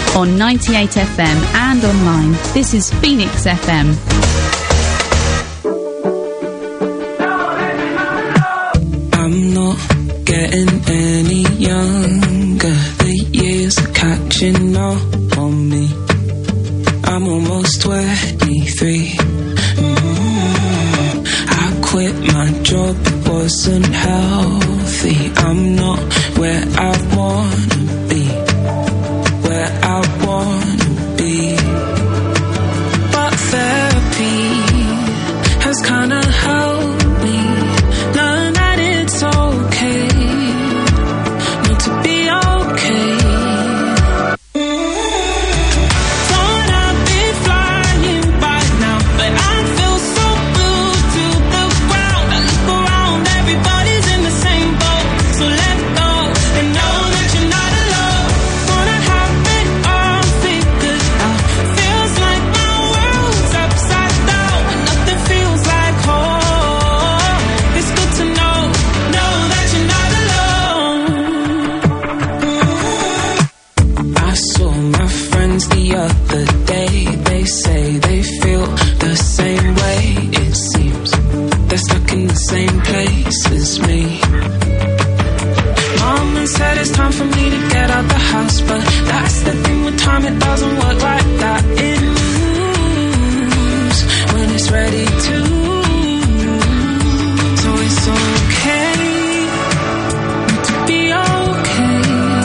on 98 FM and online. This is Phoenix FM. I'm not getting any younger. The years are catching up on me. I'm almost 23. I quit my job, it wasn't healthy. I'm not where I wanna be, where I wanna be. But therapy has kinda helped me learn that it's okay not to be okay. But that's the thing with time, it doesn't work like that. It moves when it's ready to. So it's okay to be okay.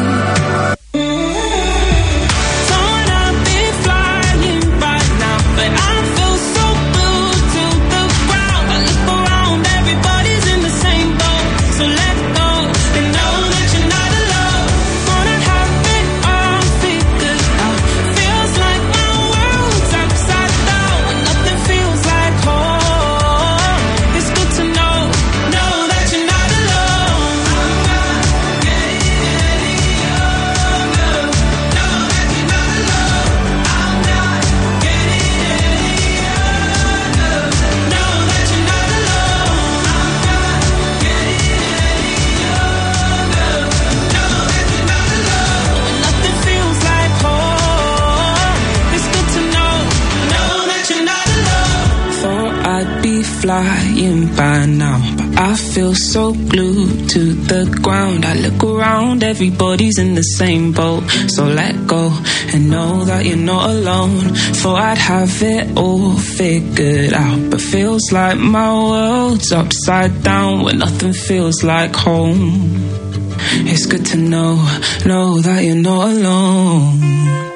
Thought I'd be flying right now, but I feel so glued to the ground. I look around, everybody's in the same boat. So let go and know that you're not alone. Wanna have it all figured out. Feels like my world's upside down and nothing feels like home. It's good to know that you're not alone. I'm not getting any younger. Know that you're not alone. I'm not getting any younger. Know that you're not alone. I'm not getting any younger. Know that you're not alone. When nothing feels like home, it's good to know that you're not alone. Thought I'd be flying by now, but I feel so glued to the ground. I look around, everybody's in the same boat. So let go and know that you're not alone. Thought I'd have it all figured out, but feels like my world's upside down when nothing feels like home. It's good to know that you're not alone.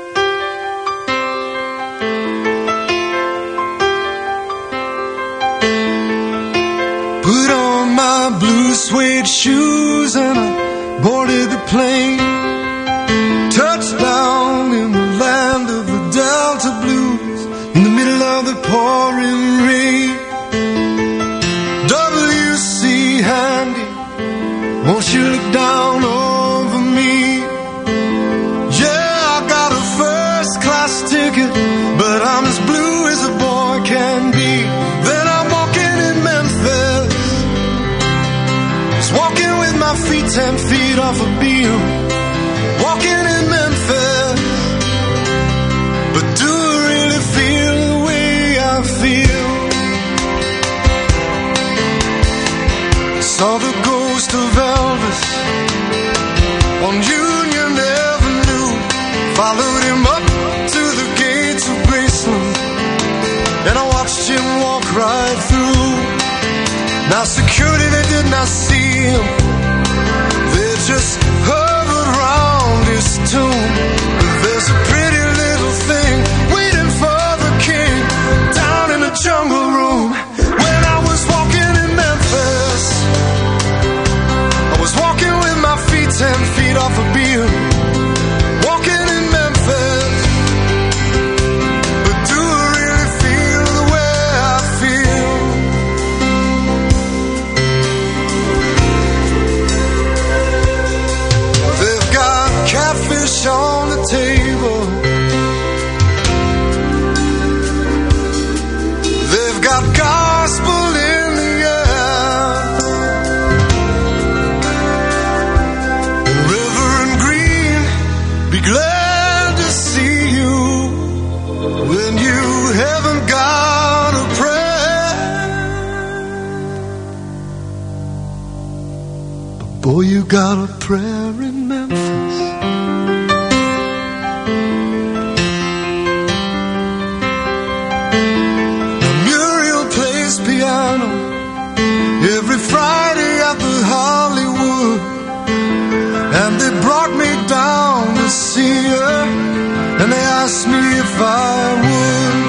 Put on my blue suede shoes and I boarded the plane. Touchdown in the land of the Delta Blues, in the middle of the pouring rain. W.C. Handy, won't you look down over me? Yeah, I got a first class ticket, but I'm as blue as a boy can be. Then I'm walking in Memphis, just walking with my feet 10 feet off a beam. Walking in Memphis, but do I really feel the way I feel? Saw the ghost of Elvis on Union Avenue, followed him up to the gates of Graceland, and I watched him walk right through. Now security, they did not see him, they just hovered round his tomb. But there's a pretty little thing waiting for the king down in the jungle room. When I was walking in Memphis, I was walking with my feet 10 feet off a beam. Walking in Memphis, but do I really feel the way I feel? They've got catfish on the table, they've got gospel in the air. Reverend Green, be glad to see got a prayer in Memphis. Muriel plays piano every Friday at the Hollywood, and they brought me down to see her, and they asked me if I would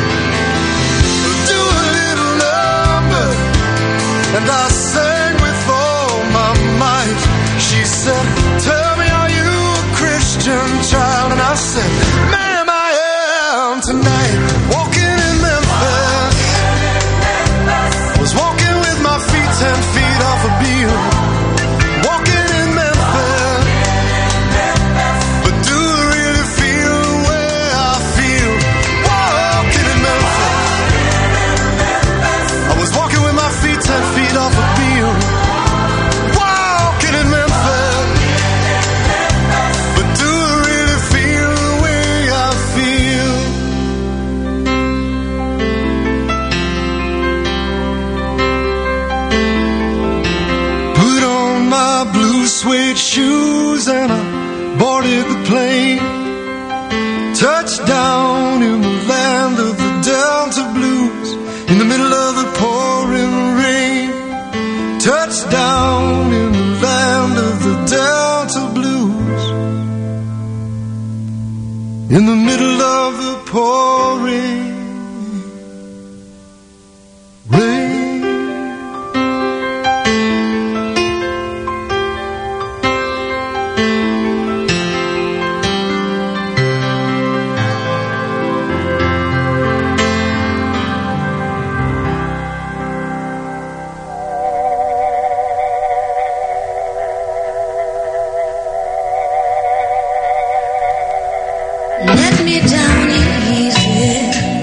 do a little number, and I sang with all my might. She said, tell me, are you a Christian child? And I said, ma'am, I am tonight. Walking in Memphis, was walking with my feet 10 feet off a beam. Walking in Memphis, but do I really feel the way I feel? Walking in Memphis, I was walking with my feet 10 feet off a beam. Walking in Memphis, but do I really feel the way I feel? Put on my blue suede shoes and I boarded the plane. Touchdown in the land of the Delta Blues, in the middle of the pouring rain. Touchdown in the land of the Delta Blues, in the middle of the pouring rain. Let me down easy,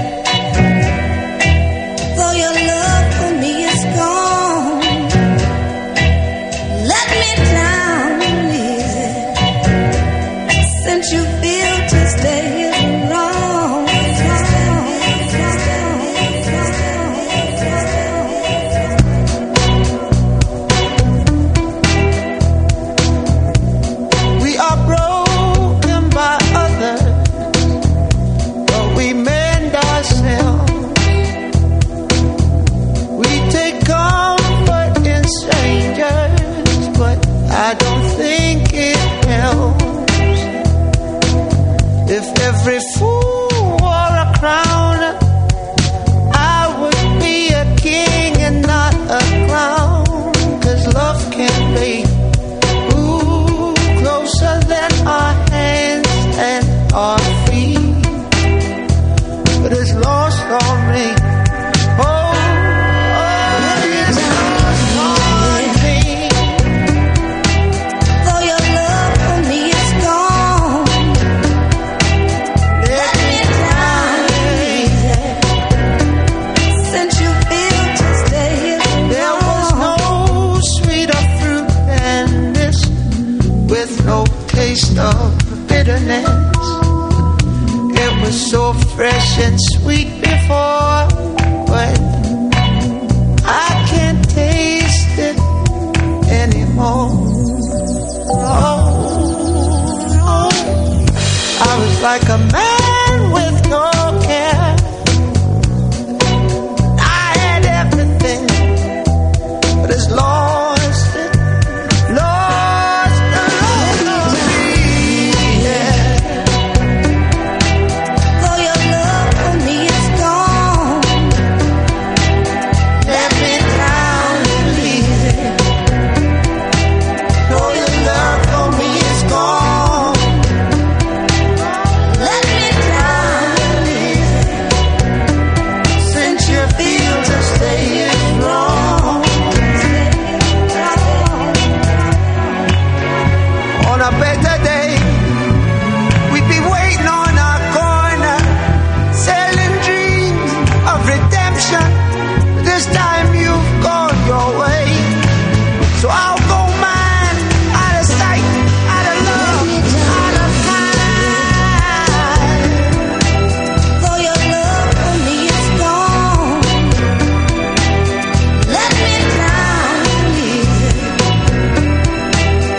for your love for me is gone. Let me down easy, since you feel to stay is wrong. We are broken by others, but we mend ourselves. We take comfort in strangers, but I don't think it helps. If every fool wore a crown, I would be a king and not a clown. 'Cause love can be closer than our hands and our feet, but it's lost on me. Oh, it's lost on me. For your love for me is gone. Let me down easy, since you feel to stay is There was wrong. no sweeter fruit than this, with no taste of bitterness. It was so fresh and sweet before, but I can't taste it anymore. Oh, no. I was like a man with no care. I had everything, but it's lost it, lost me, yeah. For your love for me is gone. Let me down easy. No, your love for me is gone. Let me down easy, Since you feel to stay is wrong. On a better day, we'd be waiting on our corner, selling dreams of redemption. This time you've gone your way, so I'll go mine, out of sight, out of love, out of mind. for your love for me is gone. Let me down easy,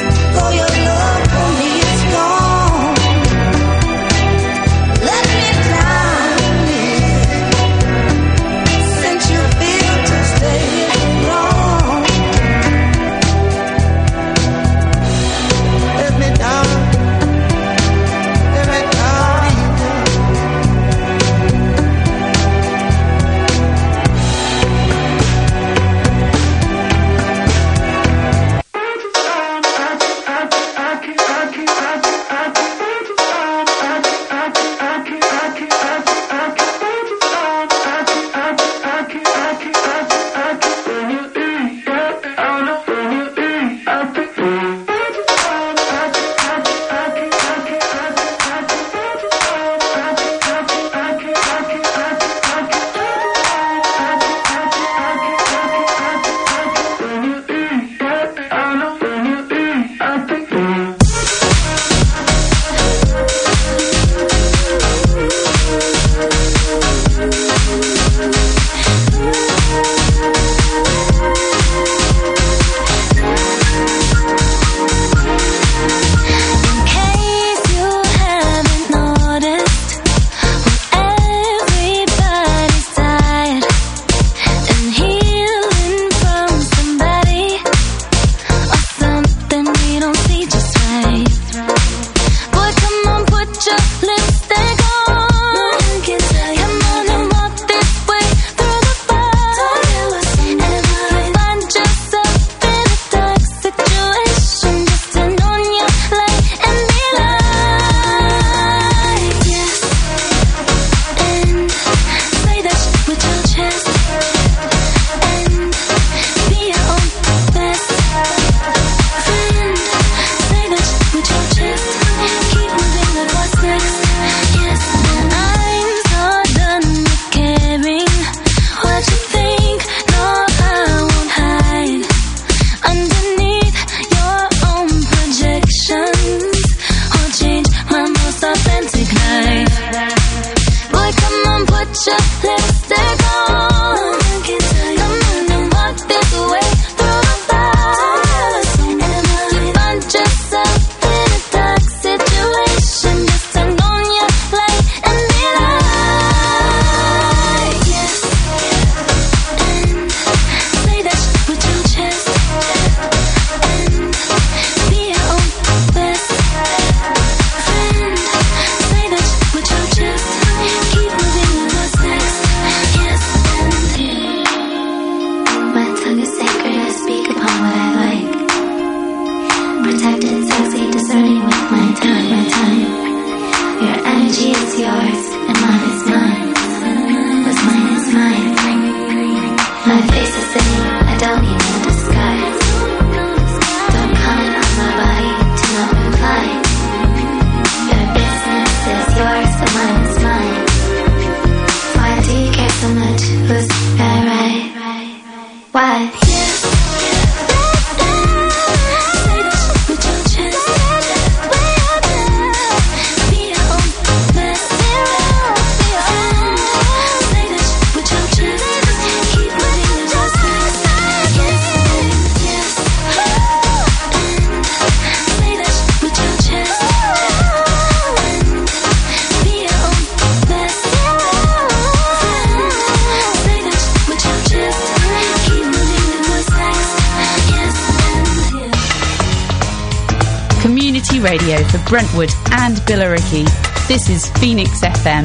community radio for Brentwood and Billericay. This is Phoenix FM.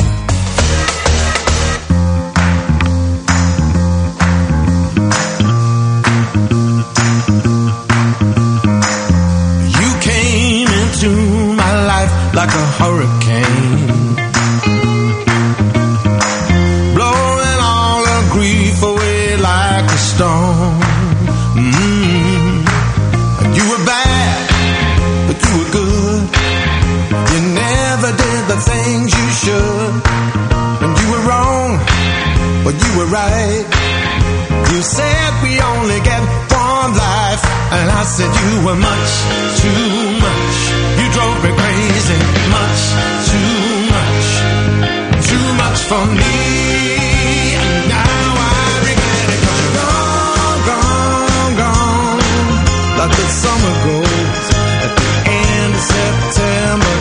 You came into my life like a hurricane, blowing all the grief away like a storm. You were bad, but you were good. You never did the things you should. And you were wrong, but you were right. You said we only get one life, and I said you were much too much. You drove me crazy, much too much for me. And now I regret it, 'cause you're gone, like the summer goes at the end of September.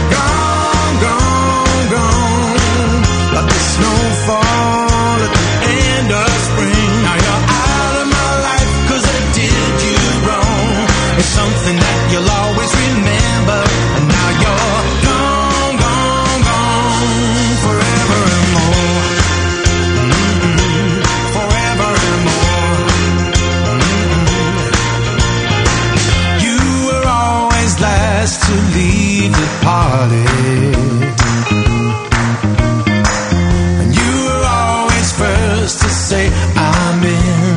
Gone, like the snowfall at the end of spring. Now you're out of my life 'cause I did you wrong. It's something that you'll always remember. And now you're gone, forever and more. Forever and more. You were always last to leave the party. To say I'm in.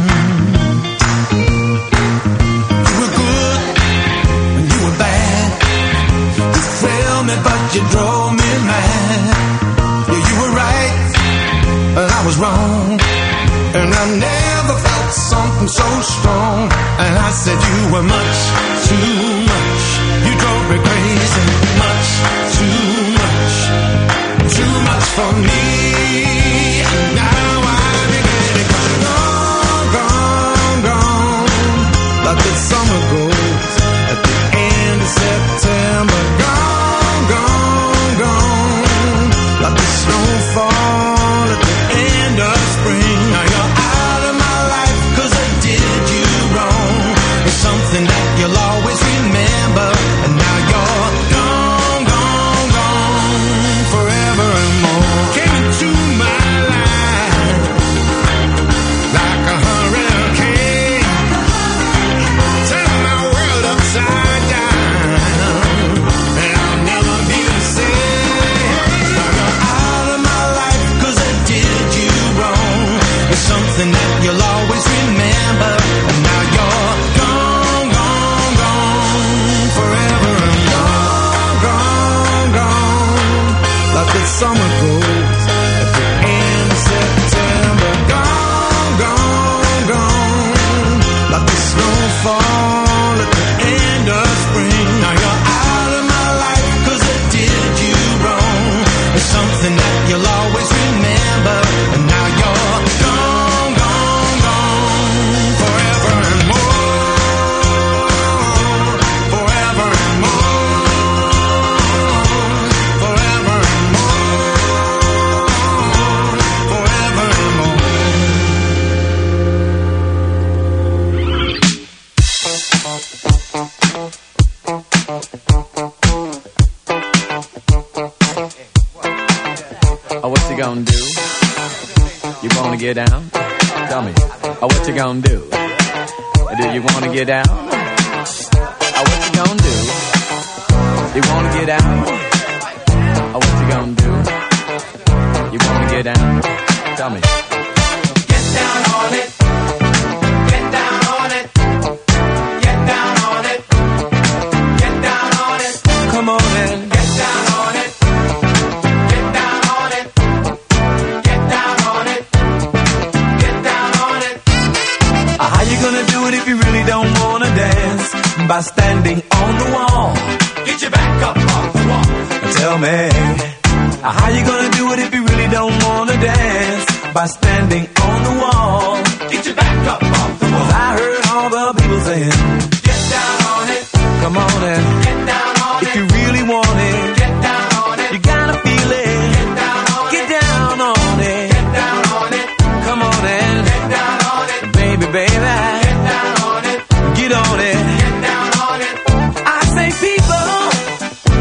You were good and you were bad. You thrilled me but you drove me mad. Yeah, you were right and I was wrong. And I never felt something so strong. And I said you were much too much. You drove me crazy, much too much for me. And now like the summer goes at the end of September. Gone, like the snowfall at the end of spring. Now you're out of my life 'cause I did you wrong. It's something that you'll always remember. And now you're gone, forever and more. Came into my life like a hurricane, turn my world upside down, and I'll never be the same. Now you're out of my life 'cause I did you wrong. It's something that you'll always remember. And now you're gone, forever and gone, like the summer goes at the end of September. Gone, like the snowfall at the end of spring. Now you're out of my life 'cause I did you wrong. It's something that you'll always remember. And now you're gone, forever and more. Forever and more. Forever and more. Forever and more. Oh, what you gonna do? You wanna get down? Tell me. Oh, what you gonna do? Do you wanna get down? Oh, what you gonna do? You wanna get down? Oh, what you gonna do? You wanna get down? Tell me. Get down on it. Get down on it. Get down on it. Get down on it. Come on in. Get down on it. Get down on it. Get down on it. Get down on it. How you gonna do it if you really don't wanna dance? By standing on the wall. Get your back up off the wall. Tell me, how you gonna do it if you really don't wanna dance? By standing on the wall. Get your back up off the wall. I heard all the people saying, Get down on it. come on in. Get down on If it. you really want it, Get down on it. you gotta feel it. Get down on it. Get down on it. Get down on it. Come on in. Get down on it. Baby, baby. Get down on it. Get on it. Get down on it. I say people,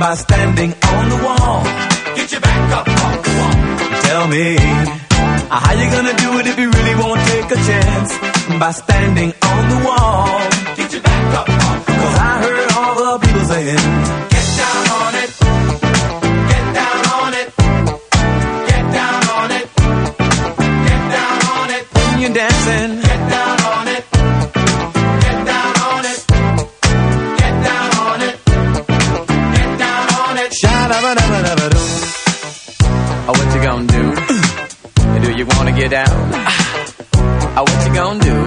by standing on the wall. Get your back up off the wall. Tell me, how you gonna do it if you really won't take a chance? By standing on the wall. Get your back up off the wall. 'Cause I heard all the people saying, get down on it. Get down on it. Get down on it. Get down on it. When you're dancing, get down on it. Get down on it. Get down on it. Get down on it. Sha-da-ba-da-ba-da-ba-doo. Oh, what you gonna do? Do you wanna get down? Oh, what you gonna do?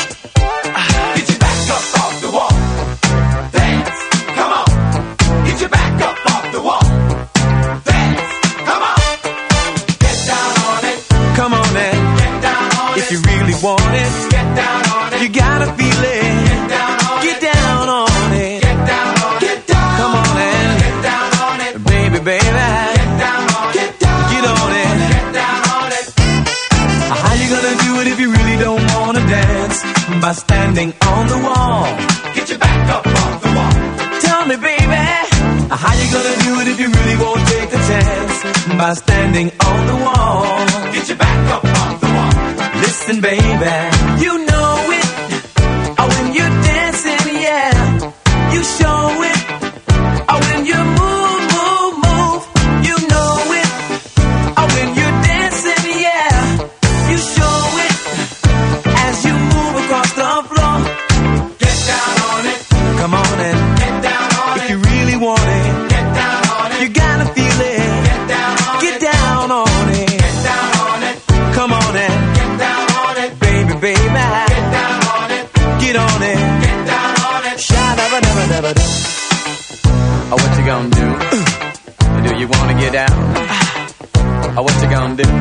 Get your back up off the wall. Dance, come on. Get your back up off the wall. Dance, come on. Get down on it. Come on then. Get down on it. If you really want it, get down on it. You gotta feel it. Get down on it. Get down on it. Get down on it. Get down. Come on then. Get down on it. Baby, baby. Get down on it. Get down. Get on it. Get down on it. How you gonna do it if you really don't wanna dance? By standing on the wall. Get your back up off the wall. Tell me, baby, how you gonna do it if you really won't take a chance? By standing on the wall. Get your back up off the wall. Listen, baby, you know it. Oh, when you're dancing, yeah, you show it. Oh, when you move, move, move, you know it. Oh, when you're dancing, yeah, you show it. As you move across the floor, get down on it. Come on and get down on it. If you really want it, get down on it. You gotta feel it. Get down on it. Get down on it. Get down on it. Come on and get down on it. Baby, baby, get down on it. Get on it. Get down on it. Sha-da-ba-da-ba-da-ba-da. Oh, what you gonna do? Do you wanna get down? Oh, what you gonna do?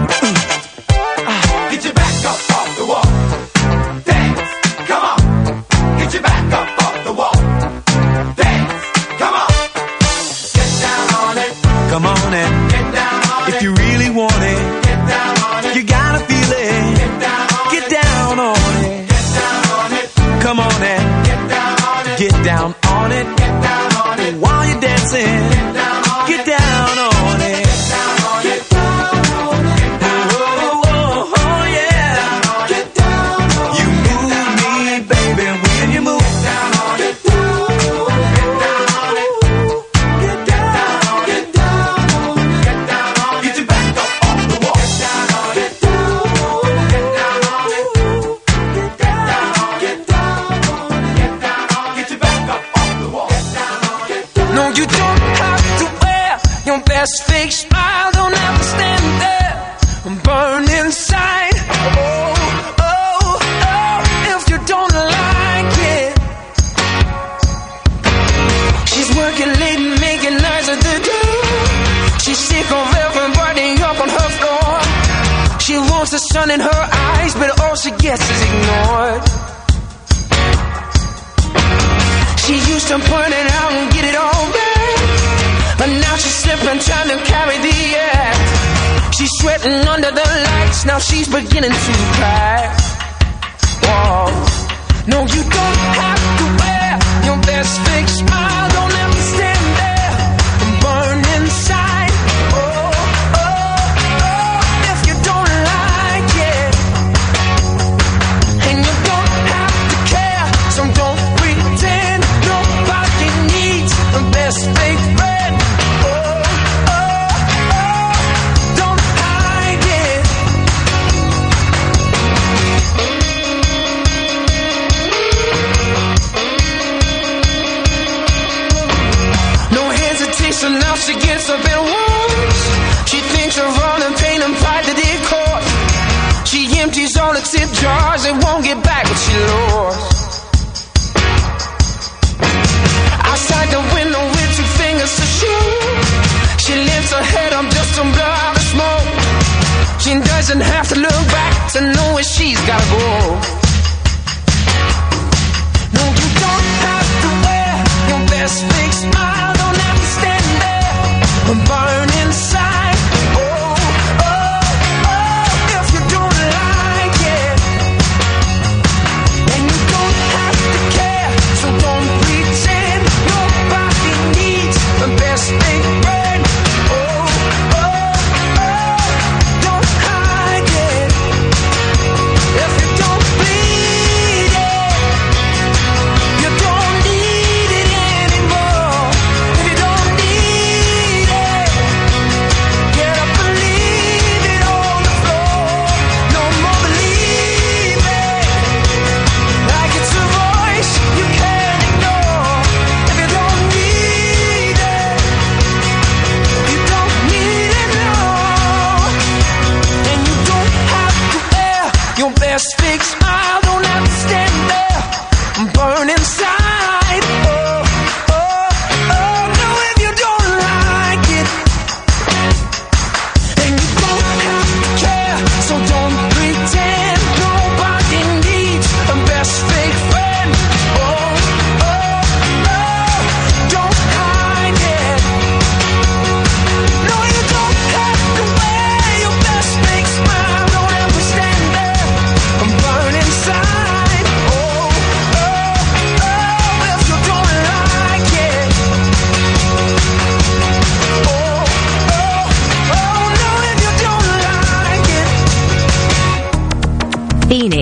Get your back up off the wall. Dance, come on. Get your back up off the wall. Dance, come on. Get down on it. Come on and get down on it. If you really want it, get down on it. You gotta feel it. Get down on it. Get down on it. Get down on it. Come on and get down on it. Get down on it. Get down on it. While you're dancing, get down on it. Get down on it. Get down on it. Get down on it. Oh, oh, oh, yeah. Get down on it. You move me, baby, when you move. Get down on it. Get down on it. Get down on it. Get down on it. Get down on it. Get your back up off the wall. Get down on it. Get down on it. Get down on it. Get down on it. Get down on it. Get down on it. Get your back up off the wall. Get down on it. No, you don't have to wear your best fake smile. Don't have to stand there and burn inside. Oh, oh, oh, if you don't like it. She's working late and making nights at the door. She's sick of everybody up on her floor. She wants the sun in her eyes, but all she gets is ignored. She used to burn it out and get it all back, but now she's slipping, trying to carry the act. She's sweating under the lights, now she's beginning to crack. Whoa. No, you don't have to wear your best fake smile. Don't have to stand there and burn inside. Oh, oh, oh, if you don't like it. And you don't have to care, so don't pretend. Nobody needs the best fake friend. Oh, oh, oh, don't hide it. No hesitation, now she gets up and walks. She thinks of all the pain and pride that it caused. She empties all the tip jars and won't get back what she lost. Outside the window with two fingers to shoot. She lifts her head up just to blow out the smoke. She doesn't have to look back to know where she's gotta go. No, you don't have to wear your best fake smile. Don't have to stand there and burn inside. Oh, oh, oh, if you don't like it. And you don't have to care, so don't pretend. Nobody needs the best thing.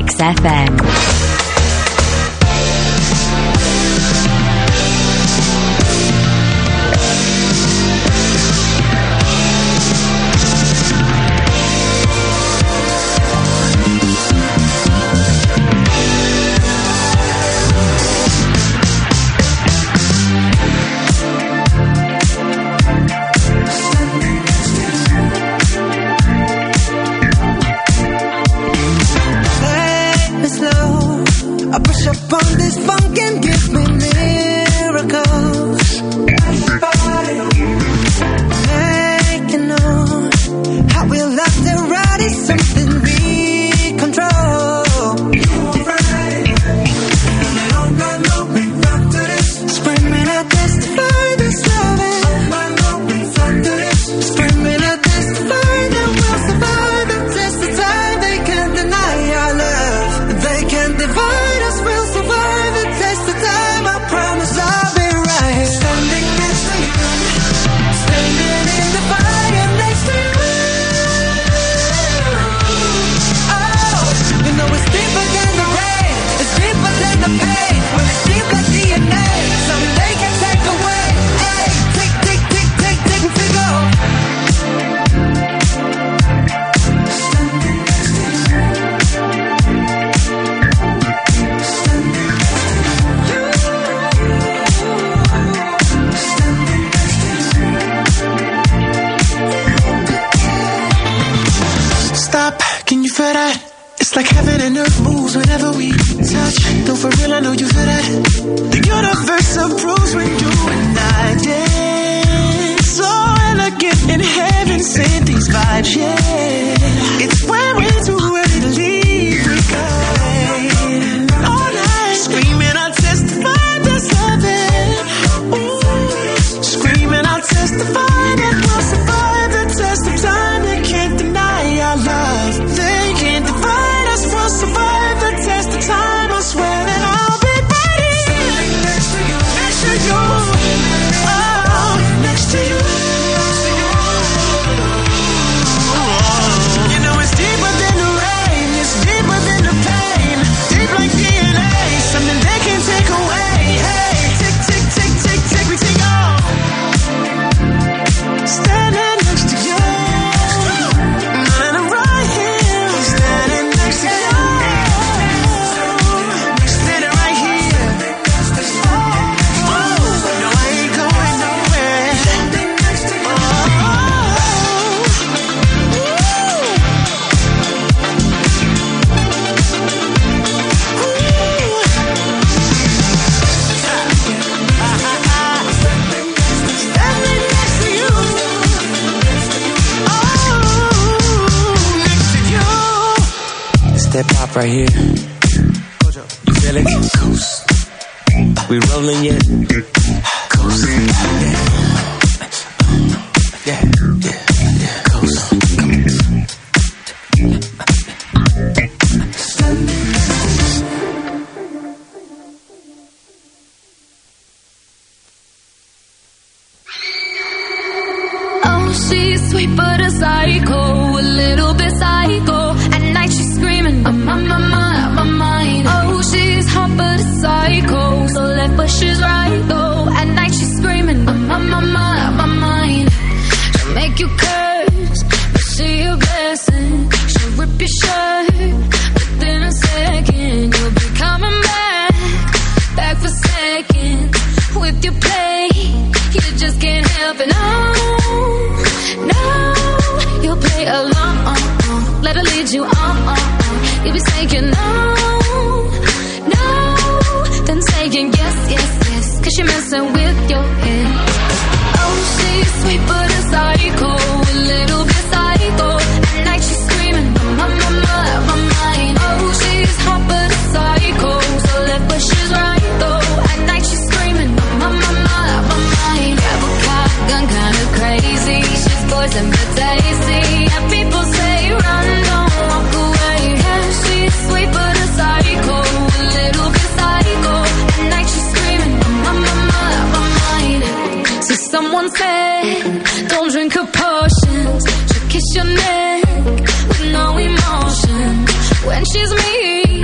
Phoenix FM. That pop right here. You feel it? Coast. We rolling yet? Coast. Yeah. Coast. Oh, she's sweet but a psycho, a little bit psycho. At night she's screaming, I'm on my mind. Oh, she's hot but a psycho, so left but she's right though. At night she's screaming, I'm on my mind. She'll make you curse, but see a blessing. She'll rip your shirt within a second. You'll be coming back for seconds. With your play, you just can't help it. No, you'll play along. Let her lead you on. You'll be saying no, then saying yes, 'cause you're messing with your head. Oh, she's sweet but a psycho, a little bit psycho. At night she's screaming, my mind. Oh, she's hot but a psycho, so left but she's right though. At night she's screaming, my mind. Grab a car, gun kinda crazy. She's poison but tasty. And people say run, don't walk away. Yeah, she's sweet but a psycho, a little bit psycho. At night she's screaming, my mind. So someone said, don't drink her potions. She'll kiss your neck with no emotion. When she's mean,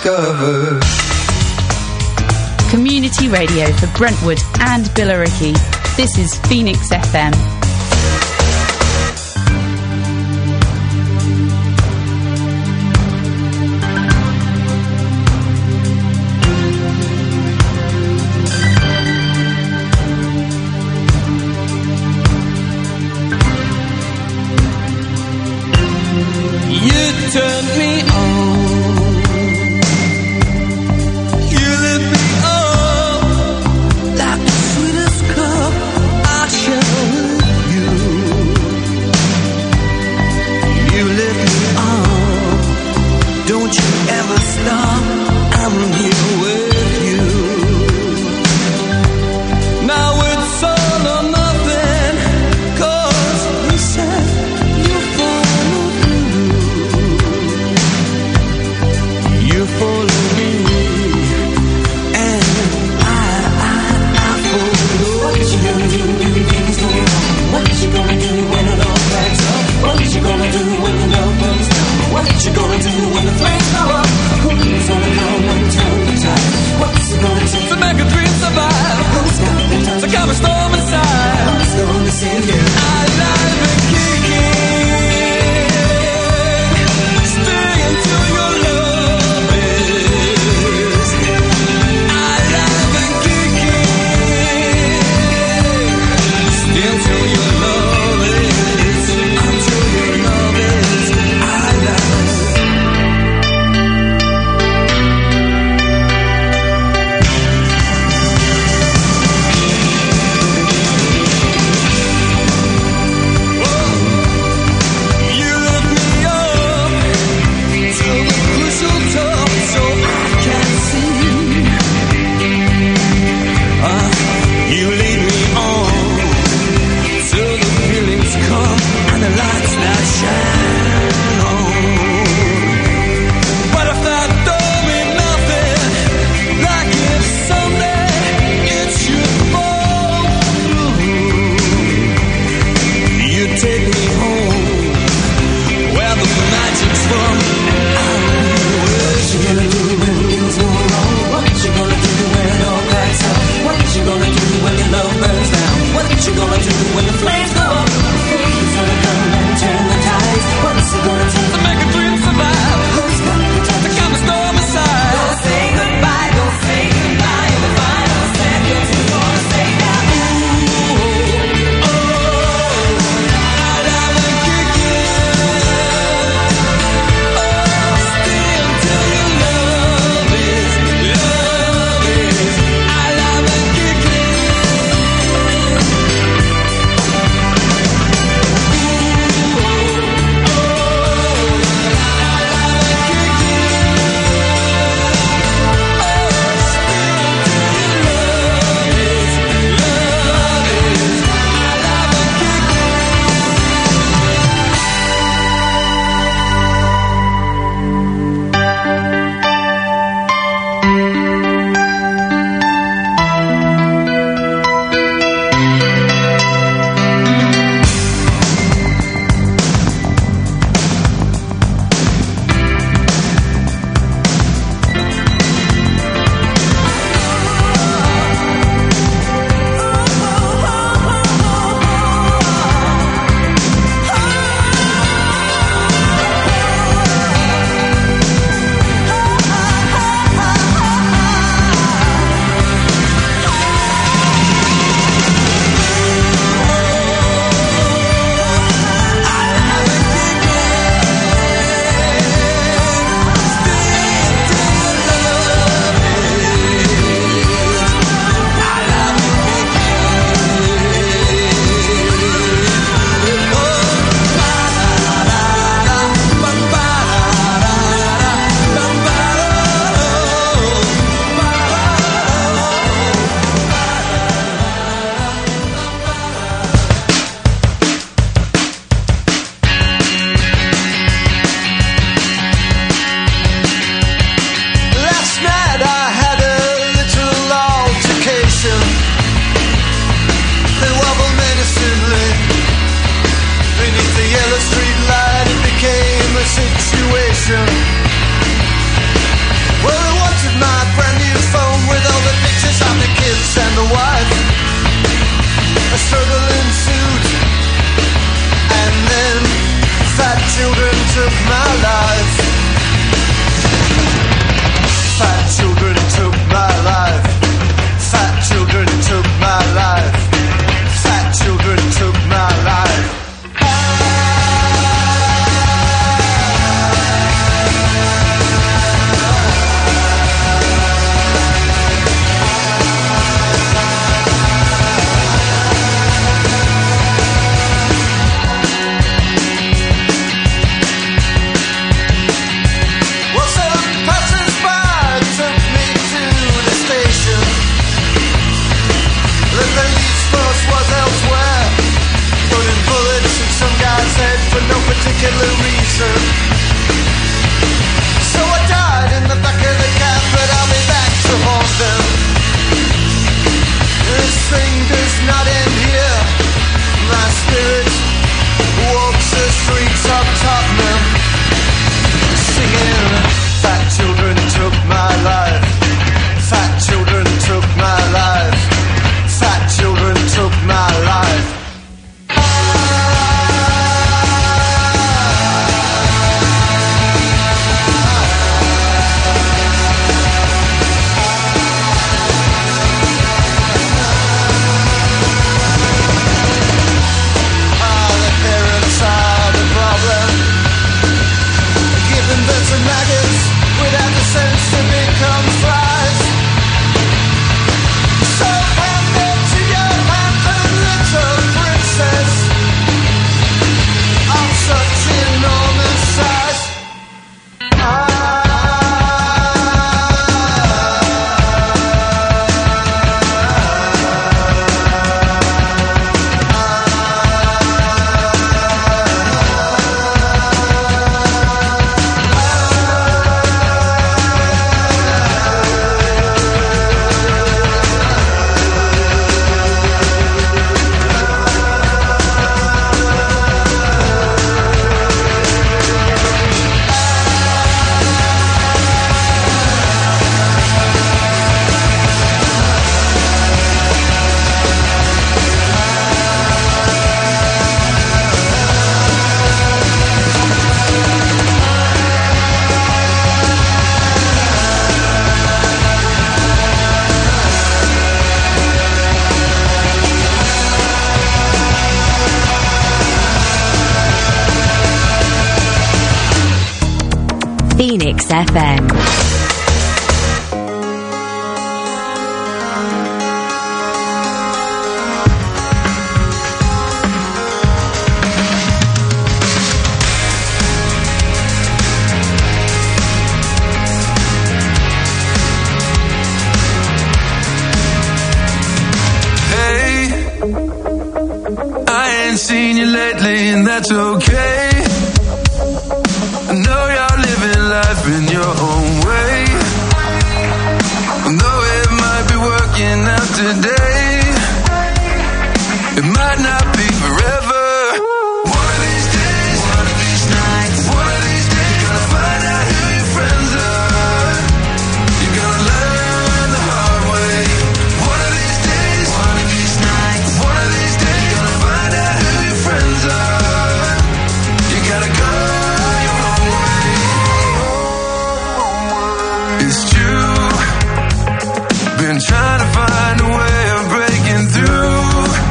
discovered. Community radio for Brentwood and Billericay. This is Phoenix FM. You turned me on. You lit me up like the sweetest cup I shall Phoenix FM. Seen you lately, and that's okay. I know you're living life in your own way. Though it might be working out today, it might not be forever. One of these days, one of these nights, one of these days, you're gonna find out who your friends are. You're gonna learn the hard way. One of these days, one of these nights, one of these days, you're gonna find out who your friends are. You gotta go your own way. It's true. Been trying to find a way of breaking through.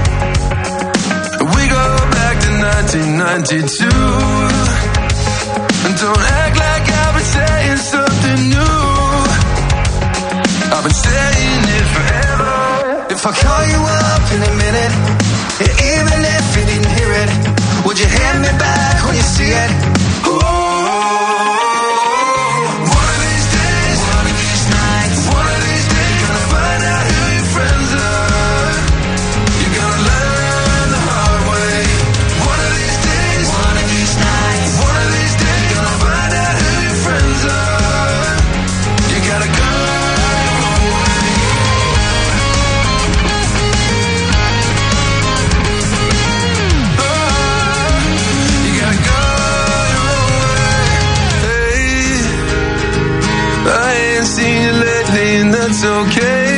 We go back to 1992. And don't act like I've been saying something new. I've been saying it forever. If I call you up in a minute, even if you didn't hear it, would you hand me back when you see it? Ooh. One of these days, one of these nights, one of these days, you're gonna find out who your friends are. You're gonna learn the hard way. One of these days, one of these nights, one of these days, you're gonna find out who your friends are. You gotta go your own way. You gotta go your own way. Hey, I ain't seen you lately, and that's okay.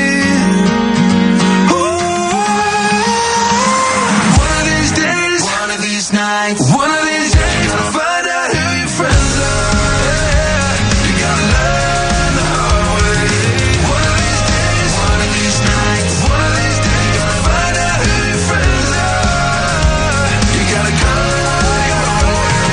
One of these days, One of these nights, one of these days, you're gonna find out who your friends are. Yeah, you gotta learn the hard way. One of these days, one of these nights, one of these days, you're gonna find out who your friends are. You gotta go your own way.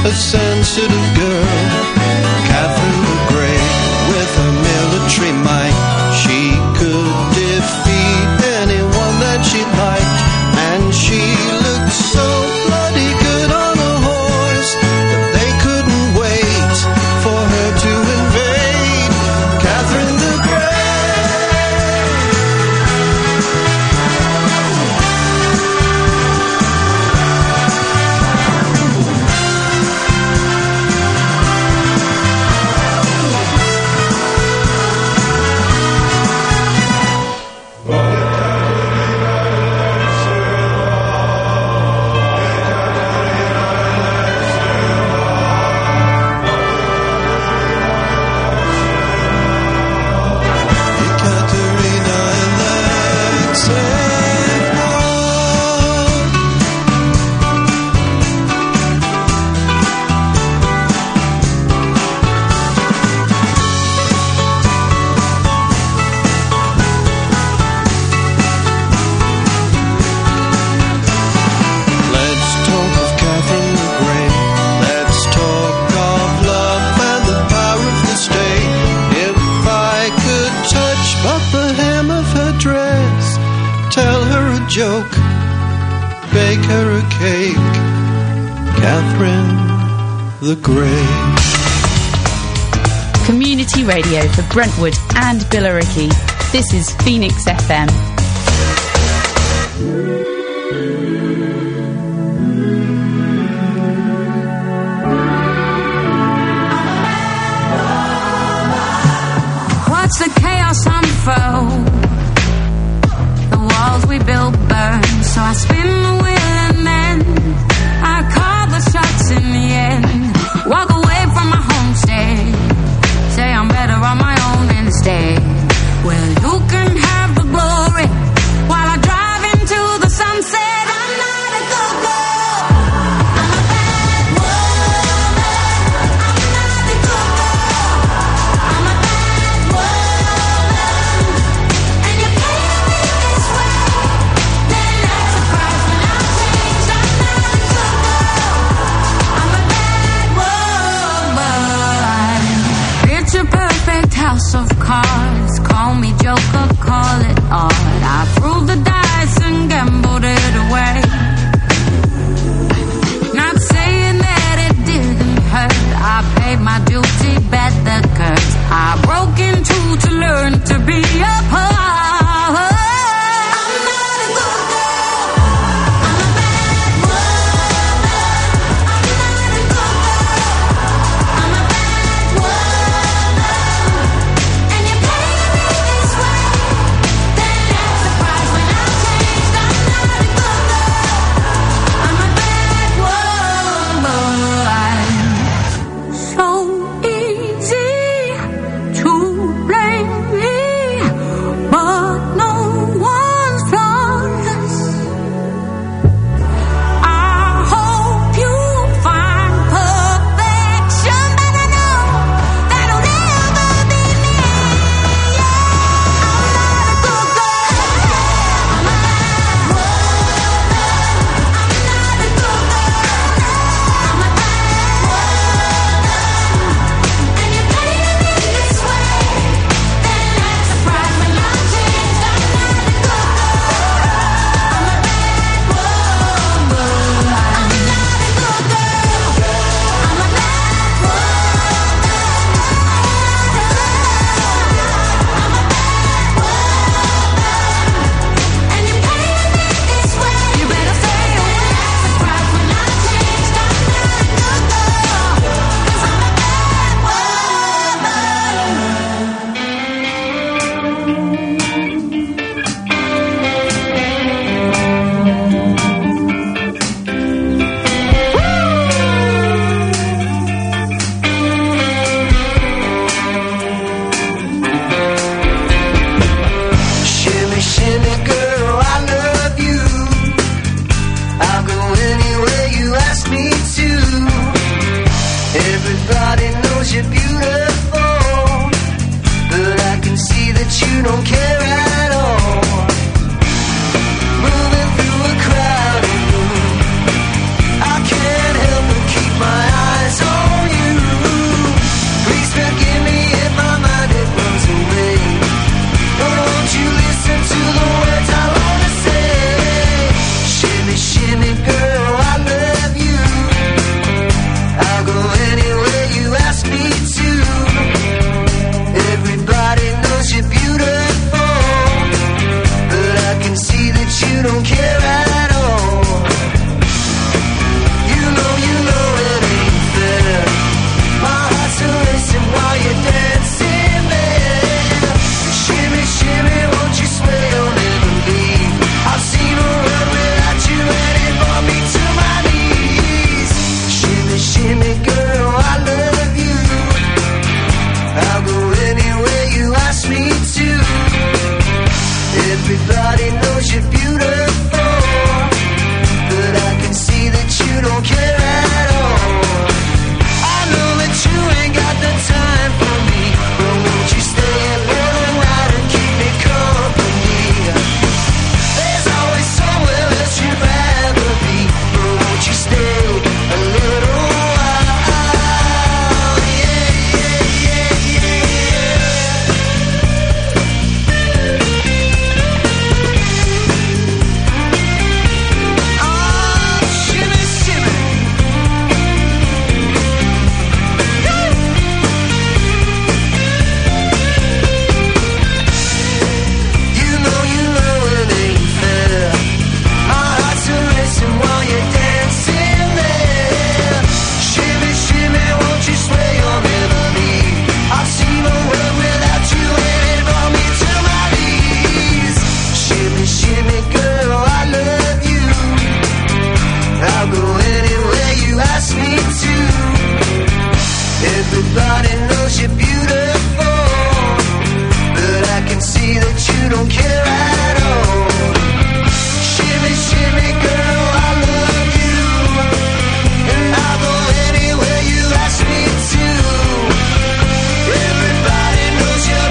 a sensitive girl. Catherine the Great, with her military might, she could defeat anyone that she liked. And she looked so bloody good on a horse that they couldn't wait for her to invade. Catherine the Great. Joke, bake her a cake, Catherine the Great. Community radio for Brentwood and Billericay. This is Phoenix FM. Watch the chaos unfold. Walls we built burn, so I spin the wheel and then I call the shots in the end. Walk away from my homestead, say I'm better on my own instead. Well, you can have the glory while I drive into the sunset. I'm not a good girl, I'm a bad woman. I'm not a good girl, I'm a bad woman. And you paint me this way, then that's a price when I change. I'm not a good girl, I'm a bad woman. It's a perfect house of cards. Call me Joker, call it art. I threw the